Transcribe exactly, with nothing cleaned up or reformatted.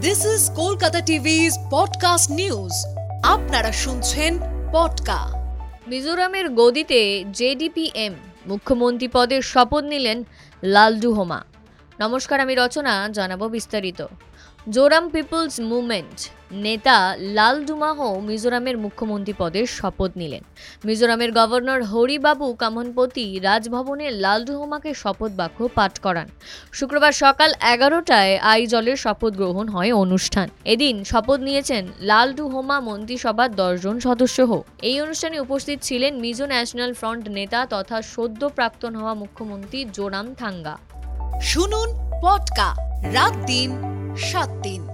This is Kolkata TV's podcast news. আপনারা শুনছেন পডকা। মিজোরামের গদিতে জেডিপিএম মুখ্যমন্ত্রী পদের শপথ নিলেন লালডুহোমা। নমস্কার, আমি রচনা, জানাবো বিস্তারিত। জোরাম পিপলস মুভমেন্ট নেতা লালডুমাহো মিজোরামের মুখ্যমন্ত্রী পদের শপথ নিলেন। মিজোরামের গভর্নর হরিবাবু কামনপতি রাজভবনে লালডুহোমাকে শপথ বাক্য পাঠ করান। শুক্রবার সকাল এগারোটায় আইজলের শপথ গ্রহণ হয় অনুষ্ঠান। এদিন শপথ নিয়েছেন লালডুহোমা মন্ত্রিসভার দশজন সদস্য। এই অনুষ্ঠানে উপস্থিত ছিলেন মিজো ন্যাশনাল ফ্রন্ট নেতা তথা সদ্য প্রাক্তন হওয়া মুখ্যমন্ত্রী জোরাম থাঙ্গা। শুনুন পডকা রাত দিন সাত দিন।